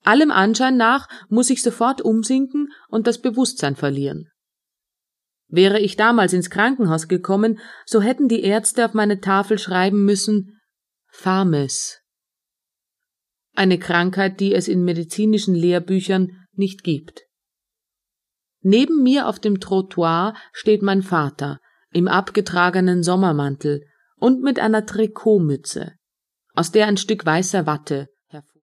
Allem Anschein nach muss ich sofort umsinken und das Bewusstsein verlieren. Wäre ich damals ins Krankenhaus gekommen, so hätten die Ärzte auf meine Tafel schreiben müssen: Fames. Eine Krankheit, die es in medizinischen Lehrbüchern nicht gibt. Neben mir auf dem Trottoir steht mein Vater, im abgetragenen Sommermantel und mit einer Trikotmütze, aus der ein Stück weißer Watte